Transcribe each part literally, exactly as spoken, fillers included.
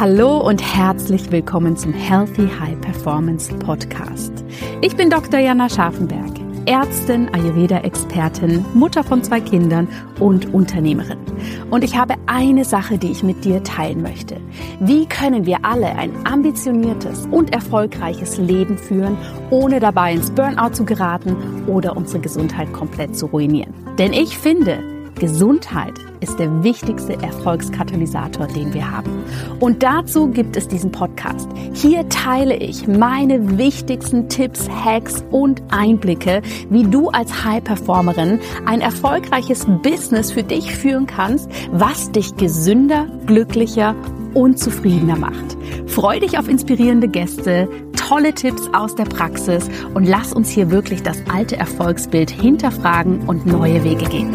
Hallo und herzlich willkommen zum Healthy High Performance Podcast. Ich bin Doktor Jana Scharfenberg, Ärztin, Ayurveda-Expertin, Mutter von zwei Kindern und Unternehmerin. Und ich habe eine Sache, die ich mit dir teilen möchte. Wie können wir alle ein ambitioniertes und erfolgreiches Leben führen, ohne dabei ins Burnout zu geraten oder unsere Gesundheit komplett zu ruinieren? Denn ich finde, Gesundheit ist der wichtigste Erfolgskatalysator, den wir haben. Und dazu gibt es diesen Podcast. Hier teile ich meine wichtigsten Tipps, Hacks und Einblicke, wie du als High-Performerin ein erfolgreiches Business für dich führen kannst, was dich gesünder, glücklicher und zufriedener macht. Freu dich auf inspirierende Gäste, tolle Tipps aus der Praxis und lass uns hier wirklich das alte Erfolgsbild hinterfragen und neue Wege gehen.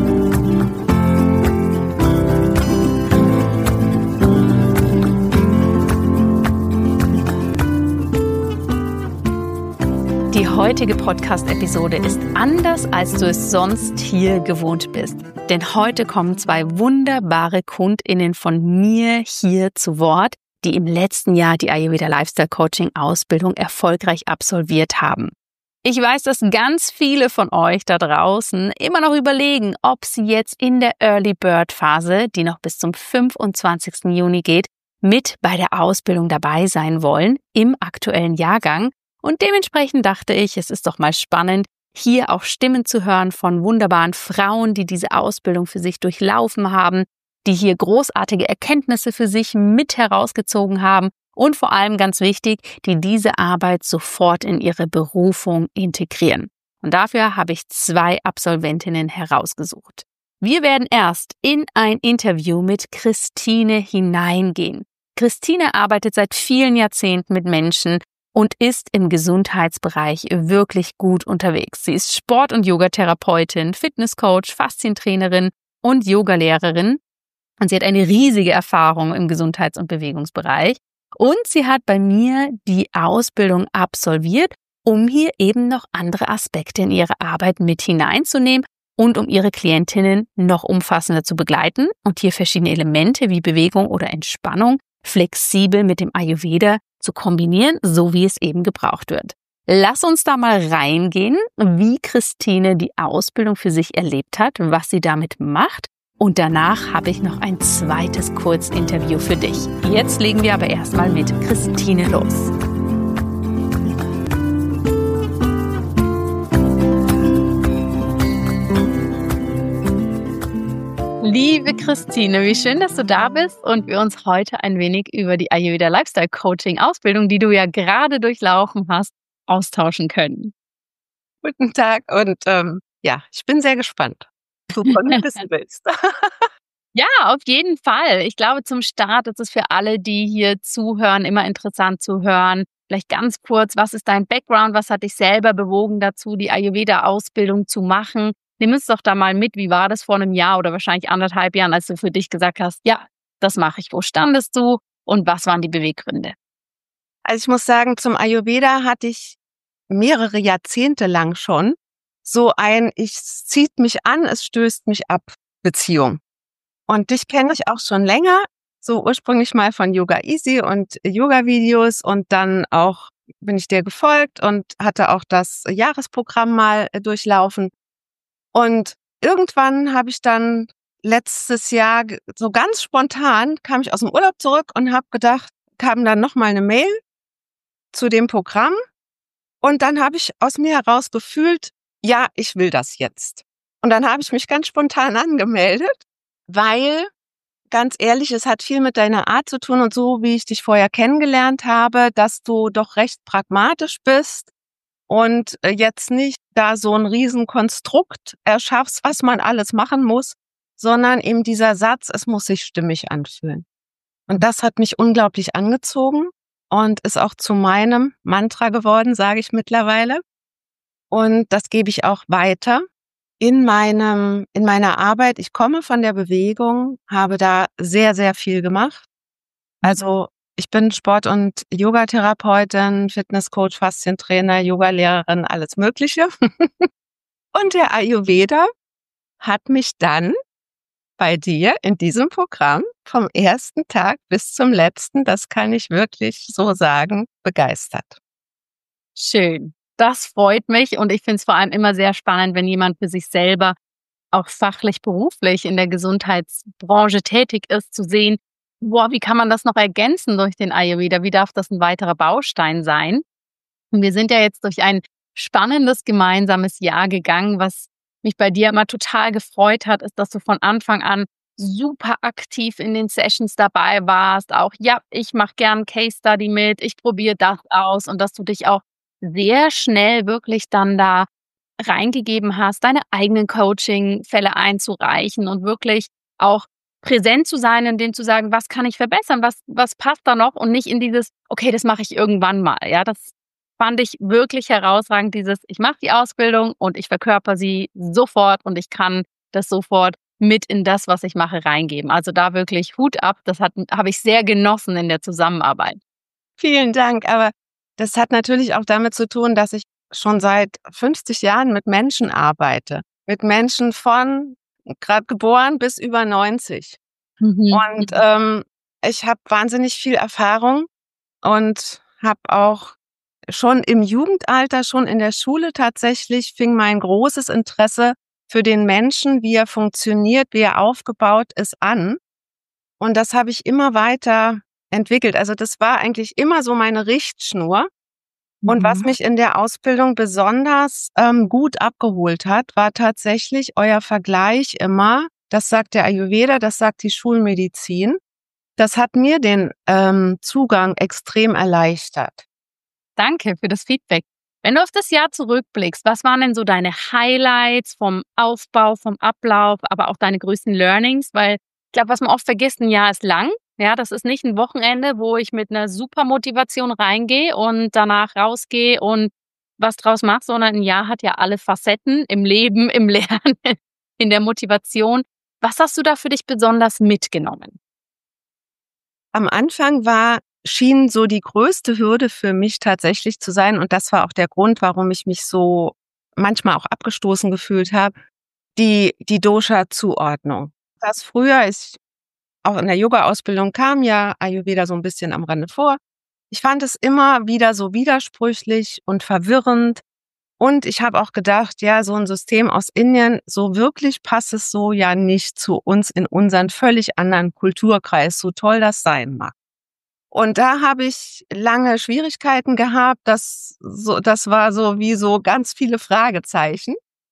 Die heutige Podcast-Episode ist anders, als du es sonst hier gewohnt bist. Denn heute kommen zwei wunderbare KundInnen von mir hier zu Wort, die im letzten Jahr die Ayurveda Lifestyle Coaching Ausbildung erfolgreich absolviert haben. Ich weiß, dass ganz viele von euch da draußen immer noch überlegen, ob sie jetzt in der Early Bird Phase, die noch bis zum fünfundzwanzigsten Juni geht, mit bei der Ausbildung dabei sein wollen im aktuellen Jahrgang. Und dementsprechend dachte ich, es ist doch mal spannend, hier auch Stimmen zu hören von wunderbaren Frauen, die diese Ausbildung für sich durchlaufen haben, die hier großartige Erkenntnisse für sich mit herausgezogen haben und vor allem ganz wichtig, die diese Arbeit sofort in ihre Berufung integrieren. Und dafür habe ich zwei Absolventinnen herausgesucht. Wir werden erst in ein Interview mit Christine hineingehen. Christine arbeitet seit vielen Jahrzehnten mit Menschen und ist im Gesundheitsbereich wirklich gut unterwegs. Sie ist Sport- und Yogatherapeutin, Fitnesscoach, Faszientrainerin und Yogalehrerin. Und sie hat eine riesige Erfahrung im Gesundheits- und Bewegungsbereich. Und sie hat bei mir die Ausbildung absolviert, um hier eben noch andere Aspekte in ihre Arbeit mit hineinzunehmen und um ihre Klientinnen noch umfassender zu begleiten und hier verschiedene Elemente wie Bewegung oder Entspannung flexibel mit dem Ayurveda zu kombinieren, so wie es eben gebraucht wird. Lass uns da mal reingehen, wie Christine die Ausbildung für sich erlebt hat, was sie damit macht. Und danach habe ich noch ein zweites Kurzinterview für dich. Jetzt legen wir aber erstmal mit Christine los. Liebe Christine, wie schön, dass du da bist und wir uns heute ein wenig über die Ayurveda Lifestyle Coaching Ausbildung, die du ja gerade durchlaufen hast, austauschen können. Guten Tag und ähm, ja, ich bin sehr gespannt, wovon du wissen willst. Ja, auf jeden Fall. Ich glaube, zum Start ist es für alle, die hier zuhören, immer interessant zu hören. Vielleicht ganz kurz, was ist dein Background? Was hat dich selber bewogen dazu, die Ayurveda-Ausbildung zu machen? Nimm uns doch da mal mit, wie war das vor einem Jahr oder wahrscheinlich anderthalb Jahren, als du für dich gesagt hast, ja, das mache ich. Wo standest du und was waren die Beweggründe? Also ich muss sagen, zum Ayurveda hatte ich mehrere Jahrzehnte lang schon so ein, ich es zieht mich an, es stößt mich ab Beziehung. Und dich kenne ich auch schon länger, so ursprünglich mal von Yoga Easy und Yoga-Videos und dann auch bin ich dir gefolgt und hatte auch das Jahresprogramm mal durchlaufen. Und irgendwann habe ich dann letztes Jahr so ganz spontan kam ich aus dem Urlaub zurück und habe gedacht, kam dann nochmal eine Mail zu dem Programm und dann habe ich aus mir heraus gefühlt, ja, ich will das jetzt. Und dann habe ich mich ganz spontan angemeldet, weil, ganz ehrlich, es hat viel mit deiner Art zu tun und so, wie ich dich vorher kennengelernt habe, dass du doch recht pragmatisch bist und jetzt nicht da so ein Riesenkonstrukt erschaffst, was man alles machen muss, sondern eben dieser Satz, es muss sich stimmig anfühlen. Und das hat mich unglaublich angezogen und ist auch zu meinem Mantra geworden, sage ich mittlerweile. Und das gebe ich auch weiter in meinem, in meiner Arbeit. Ich komme von der Bewegung, habe da sehr, sehr viel gemacht. Also ich bin Sport- und Yogatherapeutin, Fitnesscoach, Faszientrainer, Yogalehrerin, alles Mögliche. Und der Ayurveda hat mich dann bei dir in diesem Programm vom ersten Tag bis zum letzten, das kann ich wirklich so sagen, begeistert. Schön. Das freut mich und ich finde es vor allem immer sehr spannend, wenn jemand für sich selber auch fachlich, beruflich in der Gesundheitsbranche tätig ist, zu sehen, boah, wie kann man das noch ergänzen durch den Ayurveda? Wie darf das ein weiterer Baustein sein? Und wir sind ja jetzt durch ein spannendes gemeinsames Jahr gegangen. Was mich bei dir immer total gefreut hat, ist, dass du von Anfang an super aktiv in den Sessions dabei warst. Auch, ja, ich mache gern Case Study mit, ich probiere das aus und dass du dich auch sehr schnell wirklich dann da reingegeben hast, deine eigenen Coaching-Fälle einzureichen und wirklich auch präsent zu sein, in dem zu sagen, was kann ich verbessern, was, was passt da noch und nicht in dieses, okay, das mache ich irgendwann mal. Ja, das fand ich wirklich herausragend, dieses, ich mache die Ausbildung und ich verkörper sie sofort und ich kann das sofort mit in das, was ich mache, reingeben. Also da wirklich Hut ab, das hat, habe ich sehr genossen in der Zusammenarbeit. Vielen Dank, aber das hat natürlich auch damit zu tun, dass ich schon seit fünfzig Jahren mit Menschen arbeite. Mit Menschen von gerade geboren bis über neunzig. Mhm. Und ähm, ich habe wahnsinnig viel Erfahrung und habe auch schon im Jugendalter, schon in der Schule tatsächlich, fing mein großes Interesse für den Menschen, wie er funktioniert, wie er aufgebaut ist, an. Und das habe ich immer weiter entwickelt. Also das war eigentlich immer so meine Richtschnur. Und was Mhm. mich in der Ausbildung besonders ähm, gut abgeholt hat, war tatsächlich euer Vergleich immer, das sagt der Ayurveda, das sagt die Schulmedizin. Das hat mir den ähm, Zugang extrem erleichtert. Danke für das Feedback. Wenn du auf das Jahr zurückblickst, was waren denn so deine Highlights vom Aufbau, vom Ablauf, aber auch deine größten Learnings? Weil ich glaube, was man oft vergisst, ein Jahr ist lang. Ja, das ist nicht ein Wochenende, wo ich mit einer super Motivation reingehe und danach rausgehe und was draus mache, sondern ein Jahr hat ja alle Facetten im Leben, im Lernen, in der Motivation. Was hast du da für dich besonders mitgenommen? Am Anfang war, schien so die größte Hürde für mich tatsächlich zu sein, und das war auch der Grund, warum ich mich so manchmal auch abgestoßen gefühlt habe, die, die Dosha-Zuordnung. Das früher ist, auch in der Yoga-Ausbildung kam ja Ayurveda so ein bisschen am Rande vor. Ich fand es immer wieder so widersprüchlich und verwirrend. Und ich habe auch gedacht, ja, so ein System aus Indien, so wirklich passt es so ja nicht zu uns in unseren völlig anderen Kulturkreis, so toll das sein mag. Und da habe ich lange Schwierigkeiten gehabt. Das, so, das war so wie so ganz viele Fragezeichen.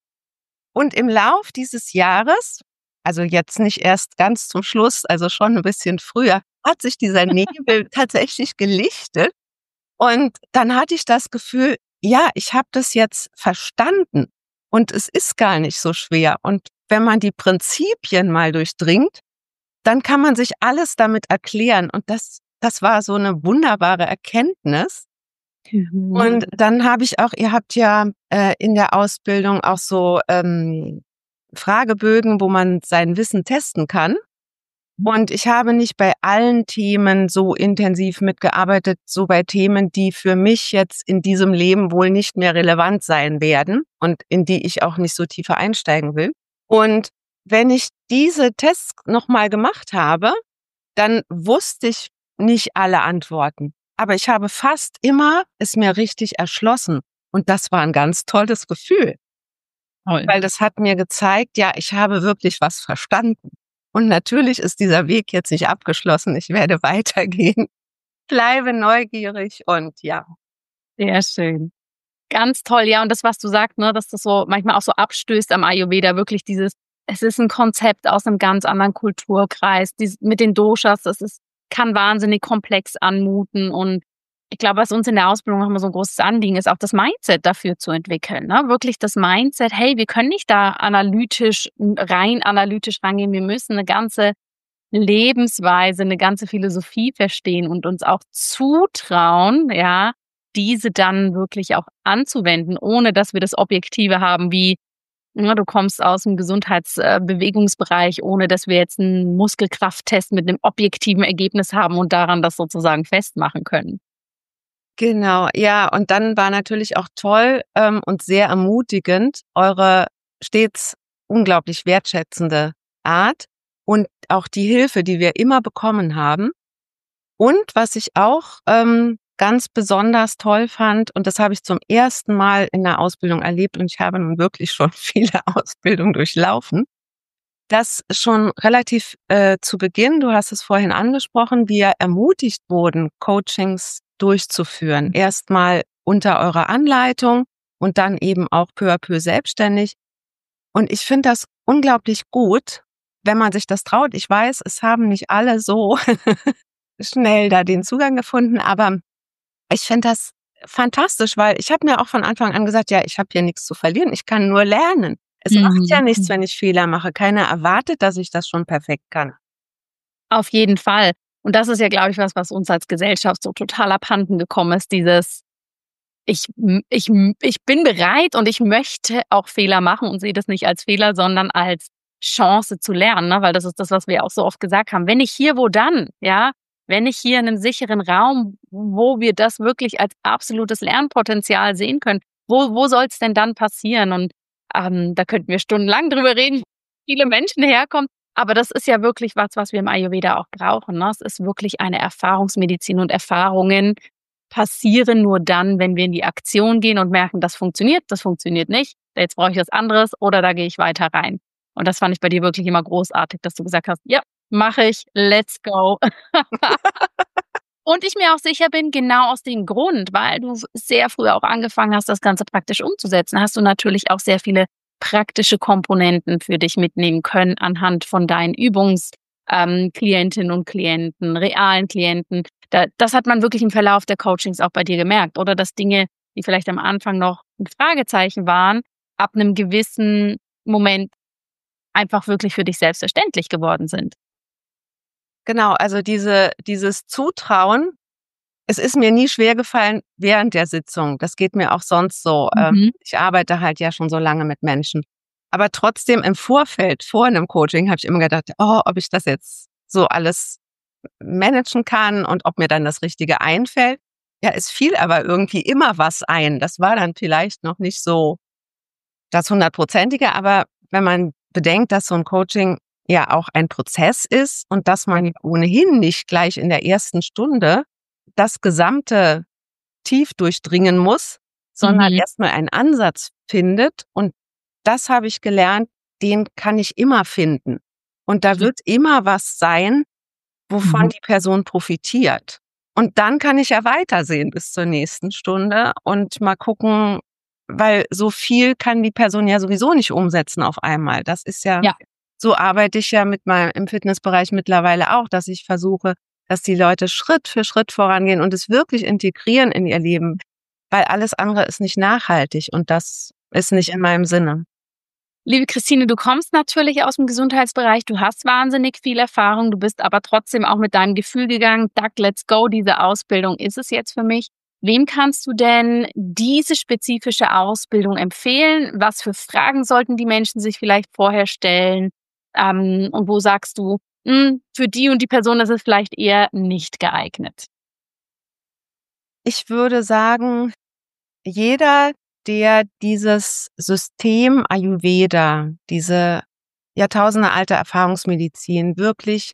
Und im Lauf dieses Jahres, also jetzt nicht erst ganz zum Schluss, also schon ein bisschen früher, hat sich dieser Nebel tatsächlich gelichtet. Und dann hatte ich das Gefühl, ja, ich habe das jetzt verstanden und es ist gar nicht so schwer. Und wenn man die Prinzipien mal durchdringt, dann kann man sich alles damit erklären. Und das, das war so eine wunderbare Erkenntnis. Mhm. Und dann habe ich auch, ihr habt ja äh, in der Ausbildung auch so ähm, Fragebögen, wo man sein Wissen testen kann. Und ich habe nicht bei allen Themen so intensiv mitgearbeitet, so bei Themen, die für mich jetzt in diesem Leben wohl nicht mehr relevant sein werden und in die ich auch nicht so tiefer einsteigen will. Und wenn ich diese Tests nochmal gemacht habe, dann wusste ich nicht alle Antworten. Aber ich habe fast immer es mir richtig erschlossen. Und das war ein ganz tolles Gefühl, Toll. weil das hat mir gezeigt, ja, ich habe wirklich was verstanden. Und natürlich ist dieser Weg jetzt nicht abgeschlossen. Ich werde weitergehen, bleibe neugierig und ja. Sehr schön. Ganz toll, ja. Und das, was du sagst, ne, dass das so manchmal auch so abstößt am Ayurveda, wirklich dieses, es ist ein Konzept aus einem ganz anderen Kulturkreis, dies, mit den Doshas, das ist, kann wahnsinnig komplex anmuten. Und ich glaube, was uns in der Ausbildung noch mal so ein großes Anliegen ist, auch das Mindset dafür zu entwickeln. Ne? Wirklich das Mindset, hey, wir können nicht da analytisch, rein analytisch rangehen, wir müssen eine ganze Lebensweise, eine ganze Philosophie verstehen und uns auch zutrauen, ja, diese dann wirklich auch anzuwenden, ohne dass wir das Objektive haben, wie, ja, du kommst aus dem Gesundheitsbewegungsbereich, ohne dass wir jetzt einen Muskelkrafttest mit einem objektiven Ergebnis haben und daran das sozusagen festmachen können. Genau, ja. Und dann war natürlich auch toll ähm, und sehr ermutigend eure stets unglaublich wertschätzende Art. und auch die Hilfe, die wir immer bekommen haben. Und was ich auch ähm, ganz besonders toll fand, und das habe ich zum ersten Mal in der Ausbildung erlebt, und ich habe nun wirklich schon viele Ausbildungen durchlaufen, dass schon relativ äh, zu Beginn, du hast es vorhin angesprochen, wir ermutigt wurden, Coachings durchzuführen. Erstmal unter eurer Anleitung und dann eben auch peu à peu selbstständig. Und ich finde das unglaublich gut, wenn man sich das traut. Ich weiß, es haben nicht alle so schnell da den Zugang gefunden, aber ich finde das fantastisch, weil ich habe mir auch von Anfang an gesagt, ja, ich habe hier nichts zu verlieren, ich kann nur lernen. Es macht ja Mhm. nichts, wenn ich Fehler mache. Keiner erwartet, dass ich das schon perfekt kann. Auf jeden Fall. Und das ist ja, glaube ich, was, was uns als Gesellschaft so total abhanden gekommen ist, dieses ich, ich, ich bin bereit und ich möchte auch Fehler machen und sehe das nicht als Fehler, sondern als Chance zu lernen, ne? Weil das ist das, was wir auch so oft gesagt haben. Wenn nicht hier, wo dann? Ja, wenn nicht hier in einem sicheren Raum, wo wir das wirklich als absolutes Lernpotenzial sehen können, wo, wo soll es denn dann passieren? Und ähm, da könnten wir stundenlang drüber reden, wie viele Menschen herkommen. Aber das ist ja wirklich was, was wir im Ayurveda auch brauchen, ne? Es ist wirklich eine Erfahrungsmedizin und Erfahrungen passieren nur dann, wenn wir in die Aktion gehen und merken, das funktioniert, das funktioniert nicht, jetzt brauche ich was anderes oder da gehe ich weiter rein. Und das fand ich bei dir wirklich immer großartig, dass du gesagt hast, ja, mache ich, let's go. Und ich mir auch sicher bin, genau aus dem Grund, weil du sehr früh auch angefangen hast, das Ganze praktisch umzusetzen, hast du natürlich auch sehr viele praktische Komponenten für dich mitnehmen können anhand von deinen Übungsklientinnen ähm, und Klienten, realen Klienten. Da, das hat man wirklich im Verlauf der Coachings auch bei dir gemerkt, oder dass Dinge, die vielleicht am Anfang noch ein Fragezeichen waren, ab einem gewissen Moment einfach wirklich für dich selbstverständlich geworden sind. Genau, also diese, dieses Zutrauen, es ist mir nie schwer gefallen während der Sitzung. Das geht mir auch sonst so. Mhm. Ich arbeite halt ja schon so lange mit Menschen. Aber trotzdem im Vorfeld, vor einem Coaching, habe ich immer gedacht, oh, ob ich das jetzt so alles managen kann und ob mir dann das Richtige einfällt. Ja, es fiel aber irgendwie immer was ein. Das war dann vielleicht noch nicht so das hundertprozentige, aber wenn man bedenkt, dass so ein Coaching ja auch ein Prozess ist und dass man ohnehin nicht gleich in der ersten Stunde das Gesamte tief durchdringen muss, sondern Mhm. erstmal einen Ansatz findet. Und das habe ich gelernt, den kann ich immer finden. Und da wird immer was sein, wovon Mhm. die Person profitiert. Und dann kann ich ja weitersehen bis zur nächsten Stunde und mal gucken, weil so viel kann die Person ja sowieso nicht umsetzen auf einmal. Das ist ja, Ja. so arbeite ich ja mit meinem im Fitnessbereich mittlerweile auch, dass ich versuche, dass die Leute Schritt für Schritt vorangehen und es wirklich integrieren in ihr Leben, weil alles andere ist nicht nachhaltig und das ist nicht in meinem Sinne. Liebe Christine, du kommst natürlich aus dem Gesundheitsbereich, du hast wahnsinnig viel Erfahrung, du bist aber trotzdem auch mit deinem Gefühl gegangen, Duck, let's go, diese Ausbildung ist es jetzt für mich. Wem kannst du denn diese spezifische Ausbildung empfehlen? Was für Fragen sollten die Menschen sich vielleicht vorher stellen? Ähm, und wo sagst du, mh, für die und die Person ist es vielleicht eher nicht geeignet? Ich würde sagen, jeder, der dieses System Ayurveda, diese jahrtausendealte Erfahrungsmedizin wirklich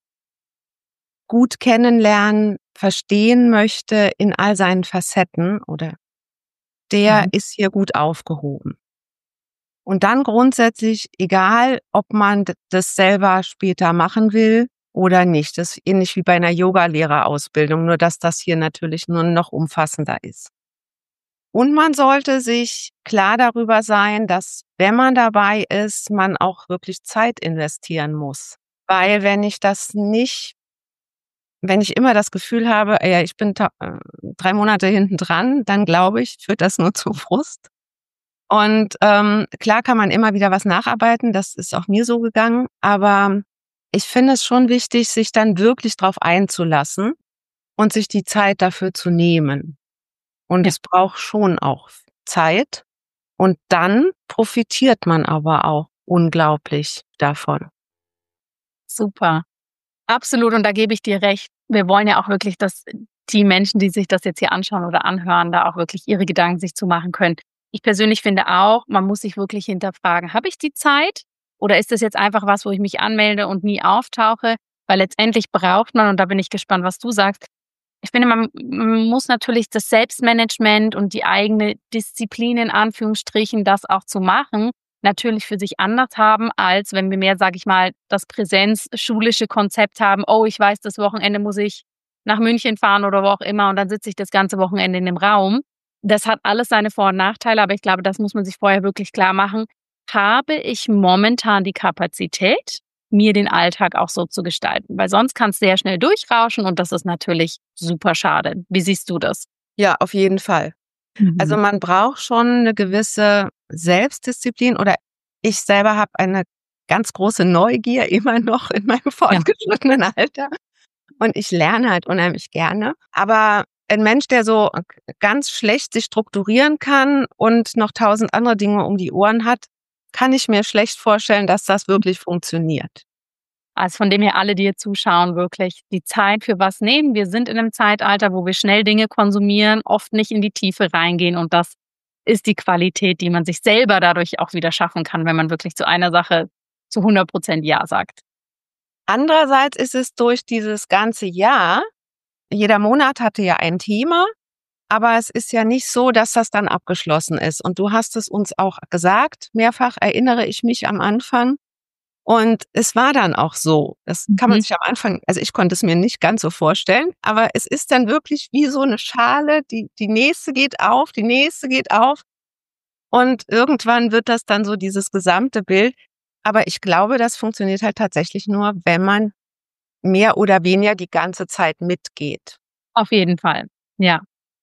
gut kennenlernen, verstehen möchte in all seinen Facetten, oder der Mhm. ist hier gut aufgehoben. Und dann grundsätzlich, egal ob man d- das selber später machen will oder nicht. Das ist ähnlich wie bei einer Yogalehrerausbildung, nur dass das hier natürlich nur noch umfassender ist. Und man sollte sich klar darüber sein, dass, wenn man dabei ist, man auch wirklich Zeit investieren muss. Weil wenn ich das nicht, wenn ich immer das Gefühl habe, ja, ich bin ta- äh, drei Monate hinten dran, dann glaube ich, führt das nur zu Frust. Und ähm, klar kann man immer wieder was nacharbeiten, das ist auch mir so gegangen, aber ich finde es schon wichtig, sich dann wirklich drauf einzulassen und sich die Zeit dafür zu nehmen. Und Ja, es braucht schon auch Zeit. Und dann profitiert man aber auch unglaublich davon. super. Absolut, und da gebe ich dir recht. Wir wollen ja auch wirklich, dass die Menschen, die sich das jetzt hier anschauen oder anhören, da auch wirklich ihre Gedanken sich zu machen können. Ich persönlich finde auch, man muss sich wirklich hinterfragen, habe ich die Zeit Oder ist das jetzt einfach was, wo ich mich anmelde und nie auftauche? Weil letztendlich braucht man, und da bin ich gespannt, was du sagst, ich finde, man, man muss natürlich das Selbstmanagement und die eigene Disziplin in Anführungsstrichen, das auch zu machen, natürlich für sich anders haben, als wenn wir mehr, sage ich mal, das präsenzschulische Konzept haben, oh, ich weiß, das Wochenende muss ich nach München fahren oder wo auch immer und dann sitze ich das ganze Wochenende in dem Raum. Das hat alles seine Vor- und Nachteile, aber ich glaube, das muss man sich vorher wirklich klar machen. Habe ich momentan die Kapazität, mir den Alltag auch so zu gestalten? Weil sonst kann es sehr schnell durchrauschen und das ist natürlich super schade. Wie siehst du das? Ja, auf jeden Fall. Mhm. Also man braucht schon eine gewisse Selbstdisziplin oder ich selber habe eine ganz große Neugier immer noch in meinem fortgeschrittenen Alter und ich lerne halt unheimlich gerne. Aber ein Mensch, der so ganz schlecht sich strukturieren kann und noch tausend andere Dinge um die Ohren hat, kann ich mir schlecht vorstellen, dass das wirklich funktioniert. Also von dem her alle, die hier zuschauen, wirklich die Zeit für was nehmen. Wir sind in einem Zeitalter, wo wir schnell Dinge konsumieren, oft nicht in die Tiefe reingehen und das ist die Qualität, die man sich selber dadurch auch wieder schaffen kann, wenn man wirklich zu einer Sache zu hundert Prozent Ja sagt. Andererseits ist es durch dieses ganze Jahr, jeder Monat hatte ja ein Thema, aber es ist ja nicht so, dass das dann abgeschlossen ist. Und du hast es uns auch gesagt, mehrfach erinnere ich mich am Anfang. Und es war dann auch so. Das kann man Mhm. sich am Anfang, also ich konnte es mir nicht ganz so vorstellen, aber es ist dann wirklich wie so eine Schale, die, die nächste geht auf, die nächste geht auf. Und irgendwann wird das dann so dieses gesamte Bild. Aber ich glaube, das funktioniert halt tatsächlich nur, wenn man mehr oder weniger die ganze Zeit mitgeht. Auf jeden Fall, ja.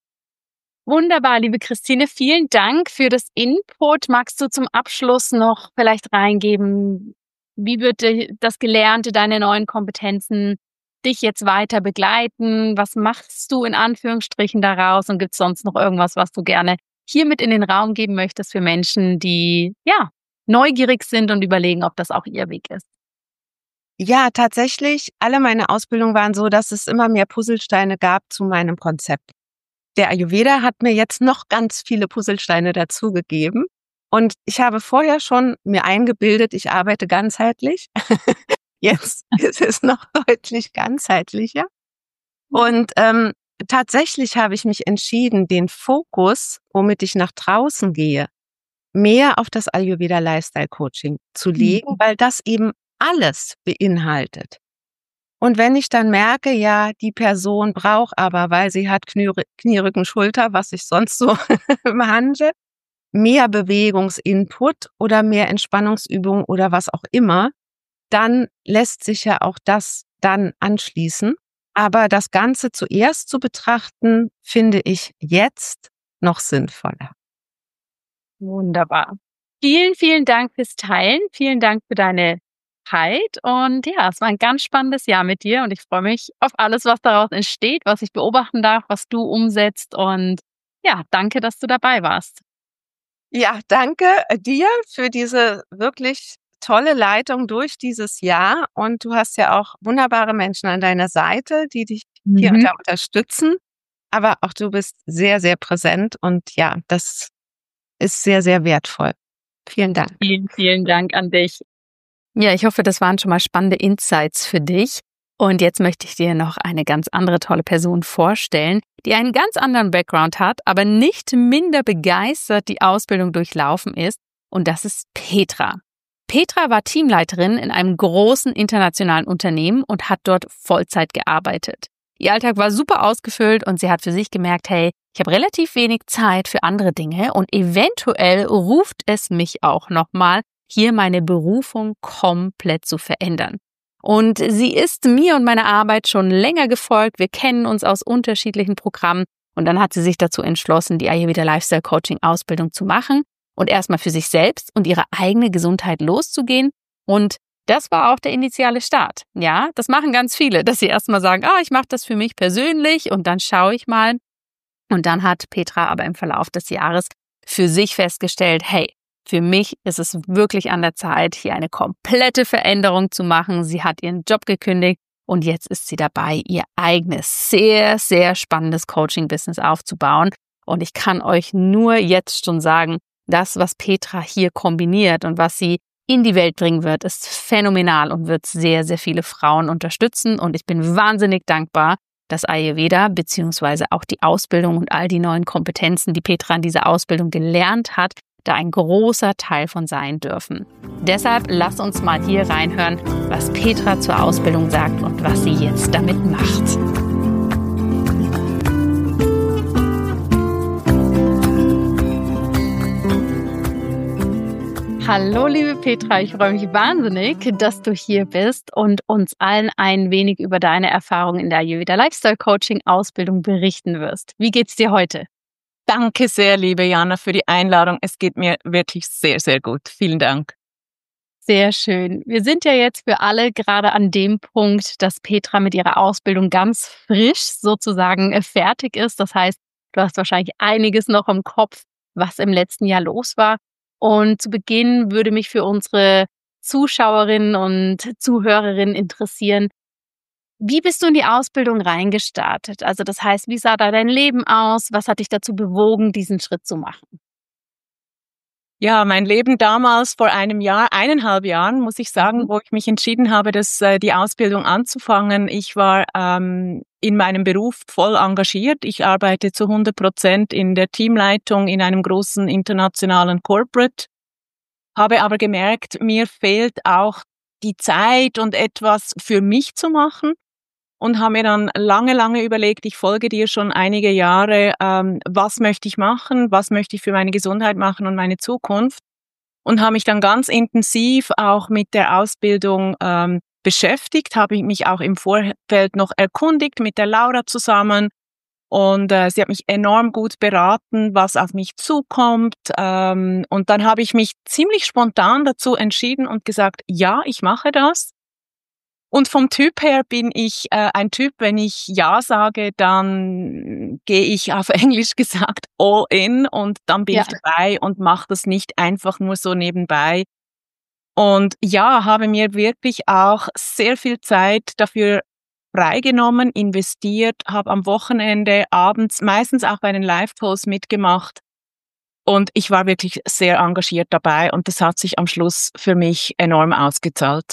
Wunderbar, liebe Christine, vielen Dank für das Input. Magst du zum Abschluss noch vielleicht reingeben, wie wird das Gelernte, deine neuen Kompetenzen dich jetzt weiter begleiten? Was machst du in Anführungsstrichen daraus? Und gibt es sonst noch irgendwas, was du gerne hier mit in den Raum geben möchtest für Menschen, die ja neugierig sind und überlegen, ob das auch ihr Weg ist? Ja, tatsächlich, alle meine Ausbildungen waren so, dass es immer mehr Puzzlesteine gab zu meinem Konzept. Der Ayurveda hat mir jetzt noch ganz viele Puzzlesteine dazugegeben. Und ich habe vorher schon mir eingebildet, ich arbeite ganzheitlich. Jetzt ist es noch deutlich ganzheitlicher. Und ähm, tatsächlich habe ich mich entschieden, den Fokus, womit ich nach draußen gehe, mehr auf das Ayurveda Lifestyle Coaching zu legen, weil das eben alles beinhaltet. Und wenn ich dann merke, ja, die Person braucht aber, weil sie hat Knie, Knie Rücken, Schulter, was ich sonst so behandle, mehr Bewegungsinput oder mehr Entspannungsübungen oder was auch immer, dann lässt sich ja auch das dann anschließen. Aber das Ganze zuerst zu betrachten, finde ich jetzt noch sinnvoller. Wunderbar. Vielen, vielen Dank fürs Teilen. Vielen Dank für deine Zeit. Und ja, es war ein ganz spannendes Jahr mit dir und ich freue mich auf alles, was daraus entsteht, was ich beobachten darf, was du umsetzt. Und ja, danke, dass du dabei warst. Ja, danke dir für diese wirklich tolle Leitung durch dieses Jahr. Und du hast ja auch wunderbare Menschen an deiner Seite, die dich hier und da unterstützen. Aber auch du bist sehr, sehr präsent und ja, das ist sehr, sehr wertvoll. Vielen Dank. Vielen, vielen Dank an dich. Ja, ich hoffe, das waren schon mal spannende Insights für dich. Und jetzt möchte ich dir noch eine ganz andere tolle Person vorstellen, die einen ganz anderen Background hat, aber nicht minder begeistert die Ausbildung durchlaufen ist. Und das ist Petra. Petra war Teamleiterin in einem großen internationalen Unternehmen und hat dort Vollzeit gearbeitet. Ihr Alltag war super ausgefüllt und sie hat für sich gemerkt, hey, ich habe relativ wenig Zeit für andere Dinge und eventuell ruft es mich auch nochmal, hier meine Berufung komplett zu verändern. Und sie ist mir und meiner Arbeit schon länger gefolgt. Wir kennen uns aus unterschiedlichen Programmen und dann hat sie sich dazu entschlossen, die Ayurveda Lifestyle Coaching Ausbildung zu machen und erstmal für sich selbst und ihre eigene Gesundheit loszugehen. Und das war auch der initiale Start. Ja, das machen ganz viele, dass sie erstmal sagen, ah, ich mache das für mich persönlich und dann schaue ich mal. Und dann hat Petra aber im Verlauf des Jahres für sich festgestellt, hey, für mich ist es wirklich an der Zeit, hier eine komplette Veränderung zu machen. Sie hat ihren Job gekündigt und jetzt ist sie dabei, ihr eigenes, sehr, sehr spannendes Coaching-Business aufzubauen. Und ich kann euch nur jetzt schon sagen, das, was Petra hier kombiniert und was sie in die Welt bringen wird, ist phänomenal und wird sehr, sehr viele Frauen unterstützen. Und ich bin wahnsinnig dankbar, dass Ayurveda beziehungsweise auch die Ausbildung und all die neuen Kompetenzen, die Petra in dieser Ausbildung gelernt hat, da ein großer Teil von sein dürfen. Deshalb lass uns mal hier reinhören, was Petra zur Ausbildung sagt und was sie jetzt damit macht. Hallo liebe Petra, ich freue mich wahnsinnig, dass du hier bist und uns allen ein wenig über deine Erfahrungen in der Ayurveda Lifestyle Coaching Ausbildung berichten wirst. Wie geht's dir heute? Danke sehr, liebe Jana, für die Einladung. Es geht mir wirklich sehr, sehr gut. Vielen Dank. Sehr schön. Wir sind ja jetzt für alle gerade an dem Punkt, dass Petra mit ihrer Ausbildung ganz frisch sozusagen fertig ist. Das heißt, du hast wahrscheinlich einiges noch im Kopf, was im letzten Jahr los war. Und zu Beginn würde mich für unsere Zuschauerinnen und Zuhörerinnen interessieren, wie bist du in die Ausbildung reingestartet? Also das heißt, wie sah da dein Leben aus? Was hat dich dazu bewogen, diesen Schritt zu machen? Ja, mein Leben damals vor einem Jahr, eineinhalb Jahren, muss ich sagen, wo ich mich entschieden habe, das, äh, die Ausbildung anzufangen. Ich war ähm, in meinem Beruf voll engagiert. Ich arbeite zu hundert Prozent in der Teamleitung in einem großen internationalen Corporate, habe aber gemerkt, mir fehlt auch die Zeit und etwas für mich zu machen. Und habe mir dann lange, lange überlegt, ich folge dir schon einige Jahre, ähm, was möchte ich machen, was möchte ich für meine Gesundheit machen und meine Zukunft. Und habe mich dann ganz intensiv auch mit der Ausbildung ähm, beschäftigt, habe mich auch im Vorfeld noch erkundigt mit der Laura zusammen. Und äh, sie hat mich enorm gut beraten, was auf mich zukommt. Ähm, und dann habe ich mich ziemlich spontan dazu entschieden und gesagt, ja, ich mache das. Und vom Typ her bin ich äh, ein Typ, wenn ich Ja sage, dann gehe ich auf Englisch gesagt all in und dann bin Ja. ich dabei und mache das nicht einfach nur so nebenbei. Und ja, habe mir wirklich auch sehr viel Zeit dafür freigenommen, investiert, habe am Wochenende, abends, meistens auch bei den Live-Calls mitgemacht. Und ich war wirklich sehr engagiert dabei und das hat sich am Schluss für mich enorm ausgezahlt.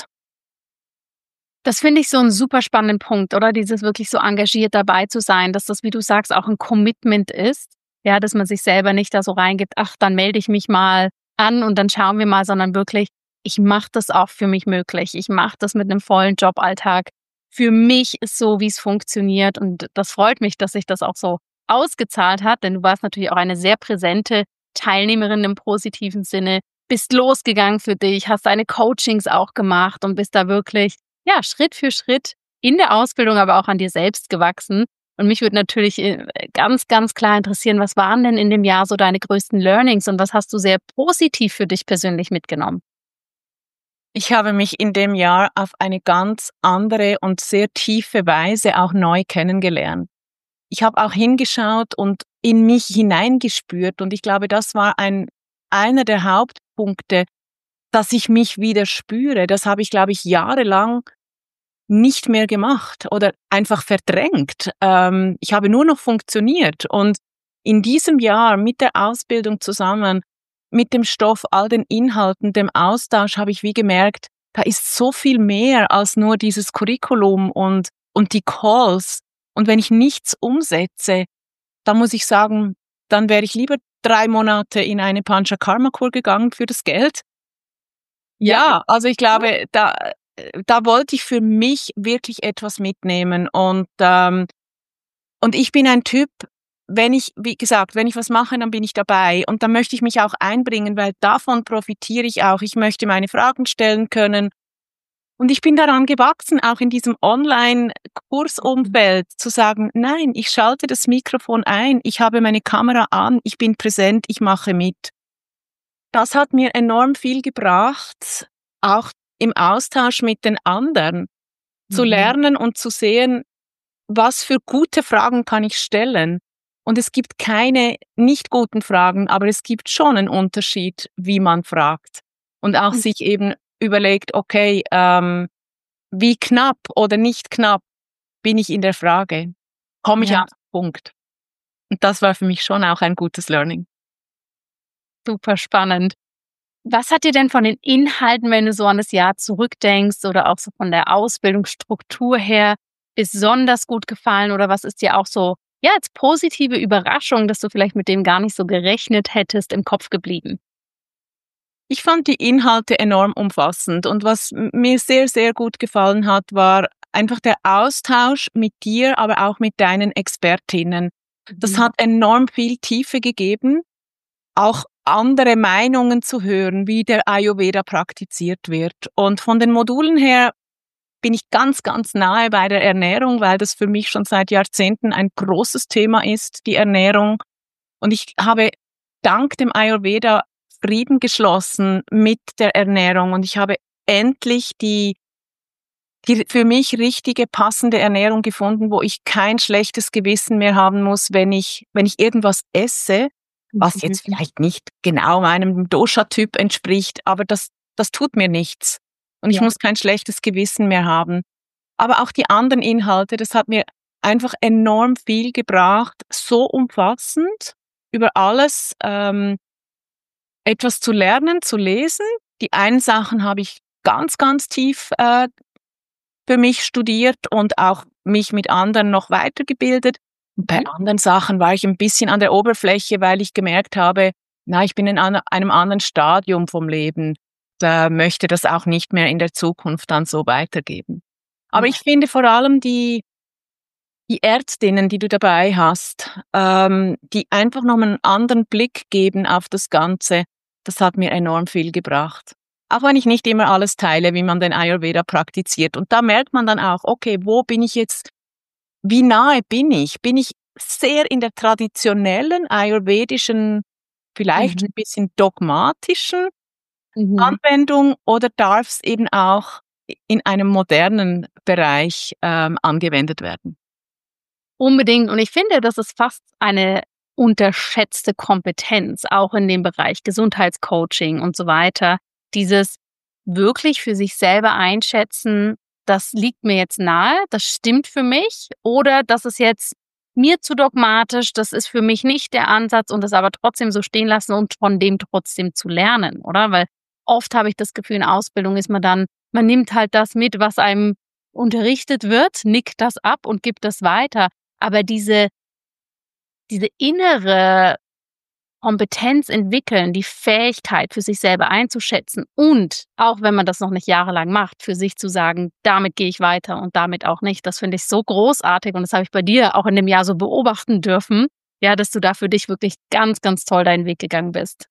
Das finde ich so einen super spannenden Punkt, oder? Dieses wirklich so engagiert dabei zu sein, dass das, wie du sagst, auch ein Commitment ist. Ja, dass man sich selber nicht da so reingibt, ach, dann melde ich mich mal an und dann schauen wir mal, sondern wirklich, ich mache das auch für mich möglich. Ich mache das mit einem vollen Joballtag. Für mich ist so, wie es funktioniert und das freut mich, dass sich das auch so ausgezahlt hat, denn du warst natürlich auch eine sehr präsente Teilnehmerin im positiven Sinne, bist losgegangen für dich, hast deine Coachings auch gemacht und bist da wirklich ja, Schritt für Schritt in der Ausbildung, aber auch an dir selbst gewachsen. Und mich würde natürlich ganz, ganz klar interessieren, was waren denn in dem Jahr so deine größten Learnings und was hast du sehr positiv für dich persönlich mitgenommen? Ich habe mich in dem Jahr auf eine ganz andere und sehr tiefe Weise auch neu kennengelernt. Ich habe auch hingeschaut und in mich hineingespürt und ich glaube, das war ein einer der Hauptpunkte, dass ich mich wieder spüre. Das habe ich, glaube ich, jahrelang nicht mehr gemacht oder einfach verdrängt. Ähm, ich habe nur noch funktioniert. Und in diesem Jahr mit der Ausbildung zusammen, mit dem Stoff, all den Inhalten, dem Austausch, habe ich wie gemerkt, da ist so viel mehr als nur dieses Curriculum und, und die Calls. Und wenn ich nichts umsetze, dann muss ich sagen, dann wäre ich lieber drei Monate in eine Panchakarma-Kur gegangen für das Geld. Ja, ja, also ich glaube, da, da wollte ich für mich wirklich etwas mitnehmen und ähm, und ich bin ein Typ, wenn ich, wie gesagt, wenn ich was mache, dann bin ich dabei und dann möchte ich mich auch einbringen, weil davon profitiere ich auch. Ich möchte meine Fragen stellen können und ich bin daran gewachsen, auch in diesem Online-Kursumfeld zu sagen, nein, ich schalte das Mikrofon ein, ich habe meine Kamera an, ich bin präsent, ich mache mit. Das hat mir enorm viel gebracht, auch im Austausch mit den anderen, mhm. zu lernen und zu sehen, was für gute Fragen kann ich stellen. Und es gibt keine nicht guten Fragen, aber es gibt schon einen Unterschied, wie man fragt. Und auch mhm. sich eben überlegt, okay, ähm, wie knapp oder nicht knapp bin ich in der Frage? Komme ich ja. auf den Punkt? Und das war für mich schon auch ein gutes Learning. Super spannend. Was hat dir denn von den Inhalten, wenn du so an das Jahr zurückdenkst oder auch so von der Ausbildungsstruktur her, besonders gut gefallen? Oder was ist dir auch so, ja, als positive Überraschung, dass du vielleicht mit dem gar nicht so gerechnet hättest, im Kopf geblieben? Ich fand die Inhalte enorm umfassend und was mir sehr, sehr gut gefallen hat, war einfach der Austausch mit dir, aber auch mit deinen Expertinnen. Das Mhm. hat enorm viel Tiefe gegeben, auch andere Meinungen zu hören, wie der Ayurveda praktiziert wird. Und von den Modulen her bin ich ganz, ganz nahe bei der Ernährung, weil das für mich schon seit Jahrzehnten ein großes Thema ist, die Ernährung. Und ich habe dank dem Ayurveda Frieden geschlossen mit der Ernährung und ich habe endlich die, die für mich richtige, passende Ernährung gefunden, wo ich kein schlechtes Gewissen mehr haben muss, wenn ich, wenn ich irgendwas esse, was jetzt vielleicht nicht genau meinem Dosha-Typ entspricht, aber das, das tut mir nichts. Und ich Ja. muss kein schlechtes Gewissen mehr haben. Aber auch die anderen Inhalte, das hat mir einfach enorm viel gebracht, so umfassend über alles ähm, etwas zu lernen, zu lesen. Die einen Sachen habe ich ganz, ganz tief äh, für mich studiert und auch mich mit anderen noch weitergebildet. Und bei Mhm. anderen Sachen war ich ein bisschen an der Oberfläche, weil ich gemerkt habe, na, ich bin in an- einem anderen Stadium vom Leben. Da möchte das auch nicht mehr in der Zukunft dann so weitergeben. Aber Ja. ich finde vor allem die, die Ärztinnen, die du dabei hast, ähm, die einfach noch einen anderen Blick geben auf das Ganze, das hat mir enorm viel gebracht. Auch wenn ich nicht immer alles teile, wie man den Ayurveda praktiziert. Und da merkt man dann auch, okay, wo bin ich jetzt, wie nahe bin ich? Bin ich sehr in der traditionellen ayurvedischen, vielleicht Mhm. ein bisschen dogmatischen Mhm. Anwendung oder darf es eben auch in einem modernen Bereich ähm, angewendet werden? Unbedingt. Und ich finde, das ist fast eine unterschätzte Kompetenz, auch in dem Bereich Gesundheitscoaching und so weiter. Dieses wirklich für sich selber einschätzen, das liegt mir jetzt nahe, das stimmt für mich, oder das ist jetzt mir zu dogmatisch, das ist für mich nicht der Ansatz, und das aber trotzdem so stehen lassen und von dem trotzdem zu lernen, oder? Weil oft habe ich das Gefühl, in Ausbildung ist man dann, man nimmt halt das mit, was einem unterrichtet wird, nickt das ab und gibt das weiter. Aber diese diese innere Kompetenz entwickeln, die Fähigkeit für sich selber einzuschätzen und auch wenn man das noch nicht jahrelang macht, für sich zu sagen: „Damit gehe ich weiter und damit auch nicht." Das finde ich so großartig und das habe ich bei dir auch in dem Jahr so beobachten dürfen, ja, dass du da für dich wirklich ganz, ganz toll deinen Weg gegangen bist.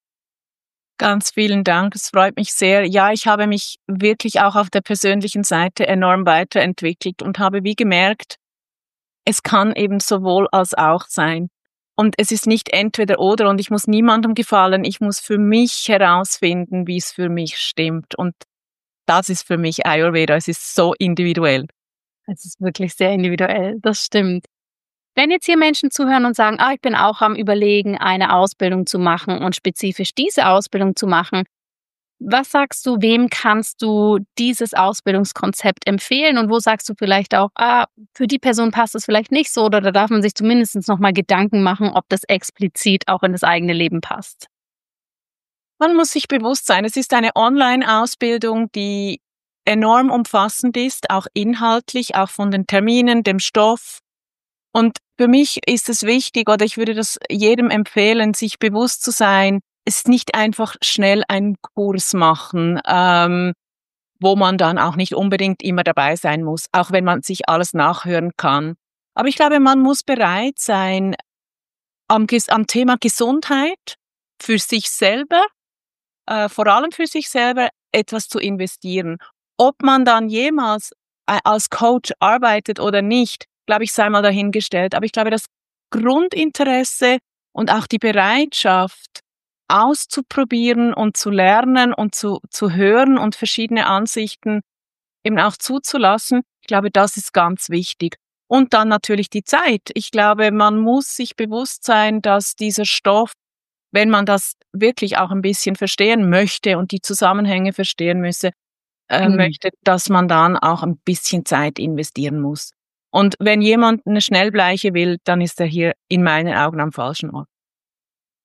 Ganz vielen Dank. Es freut mich sehr. Ja, ich habe mich wirklich auch auf der persönlichen Seite enorm weiterentwickelt und habe wie gemerkt, es kann eben sowohl als auch sein. Und es ist nicht entweder oder und ich muss niemandem gefallen. Ich muss für mich herausfinden, wie es für mich stimmt. Und das ist für mich Ayurveda. Es ist so individuell. Es ist wirklich sehr individuell, das stimmt. Wenn jetzt hier Menschen zuhören und sagen: „Ah, ich bin auch am Überlegen, eine Ausbildung zu machen und spezifisch diese Ausbildung zu machen." Was sagst du, wem kannst du dieses Ausbildungskonzept empfehlen und wo sagst du vielleicht auch: „Ah, für die Person passt es vielleicht nicht so", oder da darf man sich zumindest noch mal Gedanken machen, ob das explizit auch in das eigene Leben passt? Man muss sich bewusst sein, es ist eine Online-Ausbildung, die enorm umfassend ist, auch inhaltlich, auch von den Terminen, dem Stoff. Und für mich ist es wichtig, oder ich würde das jedem empfehlen, sich bewusst zu sein, es ist nicht einfach schnell einen Kurs machen, ähm, wo man dann auch nicht unbedingt immer dabei sein muss, auch wenn man sich alles nachhören kann. Aber ich glaube, man muss bereit sein, am, Ges- am Thema Gesundheit für sich selber, äh, vor allem für sich selber, etwas zu investieren. Ob man dann jemals äh, als Coach arbeitet oder nicht, glaube ich, sei mal dahingestellt. Aber ich glaube, das Grundinteresse und auch die Bereitschaft, auszuprobieren und zu lernen und zu, zu hören und verschiedene Ansichten eben auch zuzulassen, ich glaube, das ist ganz wichtig. Und dann natürlich die Zeit. Ich glaube, man muss sich bewusst sein, dass dieser Stoff, wenn man das wirklich auch ein bisschen verstehen möchte und die Zusammenhänge verstehen müsse, äh, Mhm. möchte, dass man dann auch ein bisschen Zeit investieren muss. Und wenn jemand eine Schnellbleiche will, dann ist er hier in meinen Augen am falschen Ort.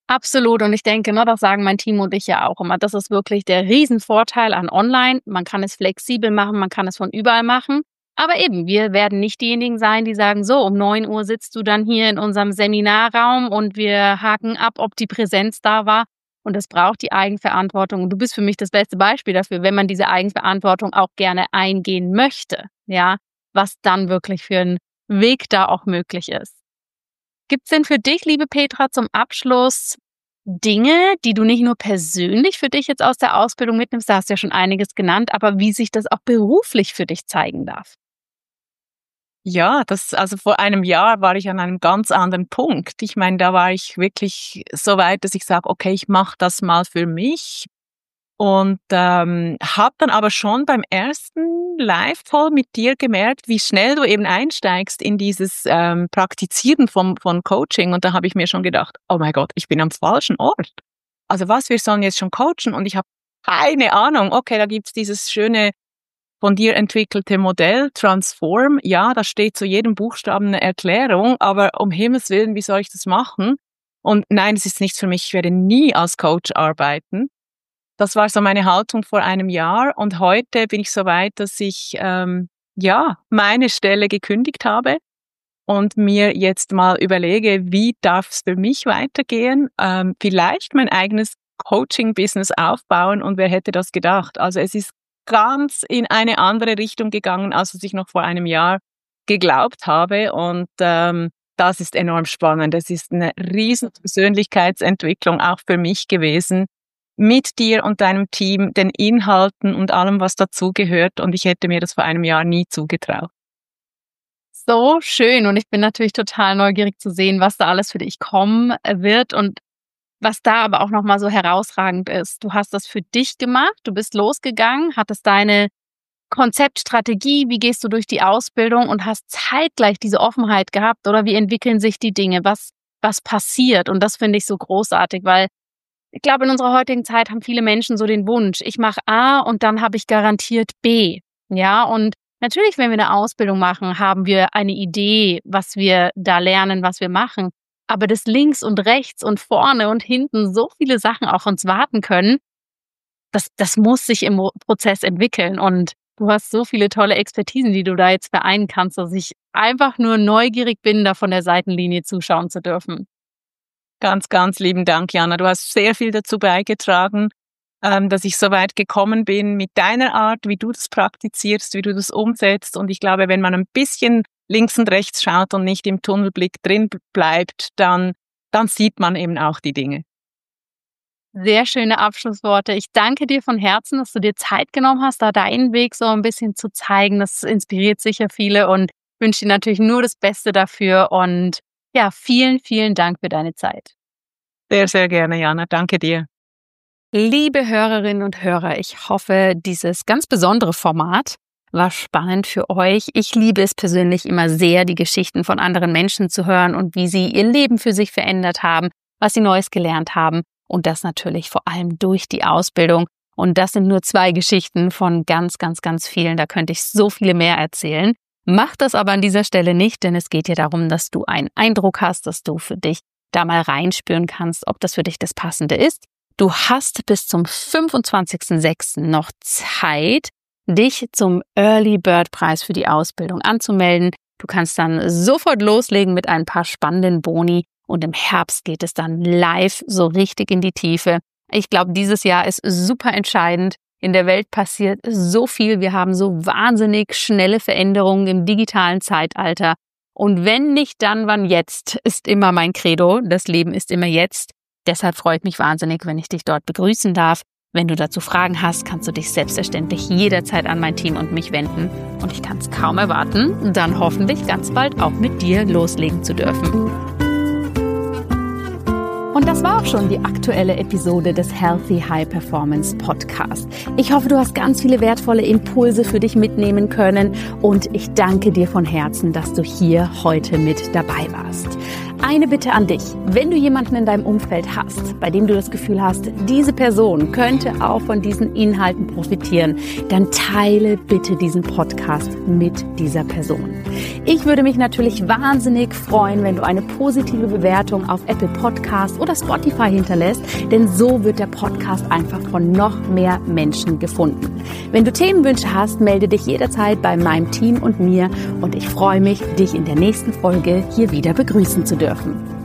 Absolut. Und ich denke, ne, das sagen mein Team und ich ja auch immer. Das ist wirklich der Riesenvorteil an Online. Man kann es flexibel machen, man kann es von überall machen. Aber eben, wir werden nicht diejenigen sein, die sagen, so, um neun Uhr sitzt du dann hier in unserem Seminarraum und wir haken ab, ob die Präsenz da war. Und es braucht die Eigenverantwortung. Und du bist für mich das beste Beispiel dafür, wenn man diese Eigenverantwortung auch gerne eingehen möchte. Ja, was dann wirklich für ein Weg da auch möglich ist. Gibt es denn für dich, liebe Petra, zum Abschluss Dinge, die du nicht nur persönlich für dich jetzt aus der Ausbildung mitnimmst, da hast du ja schon einiges genannt, aber wie sich das auch beruflich für dich zeigen darf? Ja, das, also vor einem Jahr war ich an einem ganz anderen Punkt. Ich meine, da war ich wirklich so weit, dass ich sage, okay, ich mache das mal für mich. Und ähm, habe dann aber schon beim ersten Live-Call mit dir gemerkt, wie schnell du eben einsteigst in dieses ähm, Praktizieren von, von Coaching. Und da habe ich mir schon gedacht, oh mein Gott, ich bin am falschen Ort. Also was, wir sollen jetzt schon coachen und ich habe keine Ahnung. Okay, da gibt's dieses schöne von dir entwickelte Modell, Transform. Ja, da steht zu jedem Buchstaben eine Erklärung, aber um Himmels Willen, wie soll ich das machen? Und nein, es ist nichts für mich, ich werde nie als Coach arbeiten. Das war so meine Haltung vor einem Jahr und heute bin ich so weit, dass ich ähm, ja meine Stelle gekündigt habe und mir jetzt mal überlege, wie darf es für mich weitergehen? Ähm, vielleicht mein eigenes Coaching-Business aufbauen und wer hätte das gedacht? Also es ist ganz in eine andere Richtung gegangen, als was ich noch vor einem Jahr geglaubt habe und ähm, das ist enorm spannend. Es ist eine riesen Persönlichkeitsentwicklung auch für mich gewesen, mit dir und deinem Team, den Inhalten und allem, was dazugehört. Und ich hätte mir das vor einem Jahr nie zugetraut. So schön. Und ich bin natürlich total neugierig zu sehen, was da alles für dich kommen wird und was da aber auch nochmal so herausragend ist. Du hast das für dich gemacht, du bist losgegangen, hattest deine Konzeptstrategie, wie gehst du durch die Ausbildung und hast zeitgleich diese Offenheit gehabt oder wie entwickeln sich die Dinge, was, was passiert. Und das finde ich so großartig, weil ich glaube, in unserer heutigen Zeit haben viele Menschen so den Wunsch, ich mache A und dann habe ich garantiert B. Ja, und natürlich, wenn wir eine Ausbildung machen, haben wir eine Idee, was wir da lernen, was wir machen. Aber dass links und rechts und vorne und hinten so viele Sachen auf uns warten können, das, das muss sich im Prozess entwickeln. Und du hast so viele tolle Expertisen, die du da jetzt vereinen kannst, dass ich einfach nur neugierig bin, da von der Seitenlinie zuschauen zu dürfen. Ganz, ganz lieben Dank, Jana. Du hast sehr viel dazu beigetragen, ähm, dass ich so weit gekommen bin mit deiner Art, wie du das praktizierst, wie du das umsetzt. Und ich glaube, wenn man ein bisschen links und rechts schaut und nicht im Tunnelblick drin bleibt, dann, dann sieht man eben auch die Dinge. Sehr schöne Abschlussworte. Ich danke dir von Herzen, dass du dir Zeit genommen hast, da deinen Weg so ein bisschen zu zeigen. Das inspiriert sicher viele und wünsche dir natürlich nur das Beste dafür. Und ja, vielen, vielen Dank für deine Zeit. Sehr, sehr gerne, Jana. Danke dir. Liebe Hörerinnen und Hörer, ich hoffe, dieses ganz besondere Format war spannend für euch. Ich liebe es persönlich immer sehr, die Geschichten von anderen Menschen zu hören und wie sie ihr Leben für sich verändert haben, was sie Neues gelernt haben und das natürlich vor allem durch die Ausbildung. Und das sind nur zwei Geschichten von ganz, ganz, ganz vielen. Da könnte ich so viele mehr erzählen. Mach das aber an dieser Stelle nicht, denn es geht ja darum, dass du einen Eindruck hast, dass du für dich da mal reinspüren kannst, ob das für dich das Passende ist. Du hast bis zum fünfundzwanzigsten sechsten noch Zeit, dich zum Early Bird Preis für die Ausbildung anzumelden. Du kannst dann sofort loslegen mit ein paar spannenden Boni und im Herbst geht es dann live so richtig in die Tiefe. Ich glaube, dieses Jahr ist super entscheidend. In der Welt passiert so viel. Wir haben so wahnsinnig schnelle Veränderungen im digitalen Zeitalter. Und wenn nicht dann, wann jetzt, ist immer mein Credo. Das Leben ist immer jetzt. Deshalb freut mich wahnsinnig, wenn ich dich dort begrüßen darf. Wenn du dazu Fragen hast, kannst du dich selbstverständlich jederzeit an mein Team und mich wenden. Und ich kann es kaum erwarten, dann hoffentlich ganz bald auch mit dir loslegen zu dürfen. Und das war auch schon die aktuelle Episode des Healthy High Performance Podcast. Ich hoffe, du hast ganz viele wertvolle Impulse für dich mitnehmen können und ich danke dir von Herzen, dass du hier heute mit dabei warst. Eine Bitte an dich, wenn du jemanden in deinem Umfeld hast, bei dem du das Gefühl hast, diese Person könnte auch von diesen Inhalten profitieren, dann teile bitte diesen Podcast mit dieser Person. Ich würde mich natürlich wahnsinnig freuen, wenn du eine positive Bewertung auf Apple Podcasts oder Spotify hinterlässt, denn so wird der Podcast einfach von noch mehr Menschen gefunden. Wenn du Themenwünsche hast, melde dich jederzeit bei meinem Team und mir und ich freue mich, dich in der nächsten Folge hier wieder begrüßen zu dürfen.